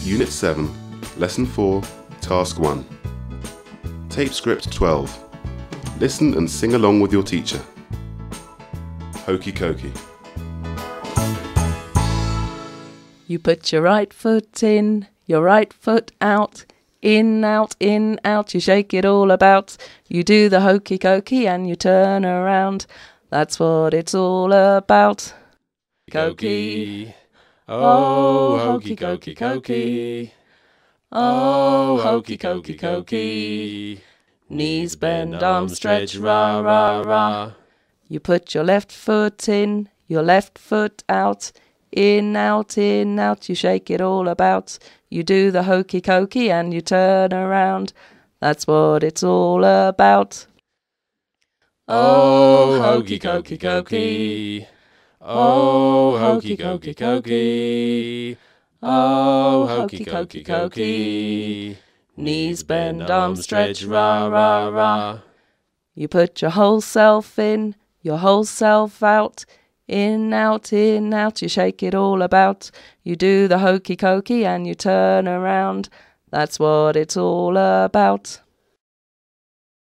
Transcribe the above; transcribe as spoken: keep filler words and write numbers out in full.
Unit seven, Lesson four, Task one. Tape script twelve. Listen and sing along with your teacher. Hokey cokey. You put your right foot in, your right foot out, in, out, in, out, you shake it all about. You do the hokey cokey and you turn around. That's what it's all about. Cokey. Oh, hokey cokey cokey. Oh, hokey cokey cokey. Knees bend, arms stretch, rah, rah, rah. You put your left foot in, your left foot out, in, out, in, out, you shake it all about. You do the hokey cokey and you turn around. That's what it's all about. Oh, hokey cokey cokey. Oh, hokey cokey cokey. Oh, hokey cokey cokey. Knees bend, arms stretch, rah, rah, rah. You put your whole self in, your whole self out, in, out, in, out, you shake it all about. You do the hokey cokey and you turn around. That's what it's all about.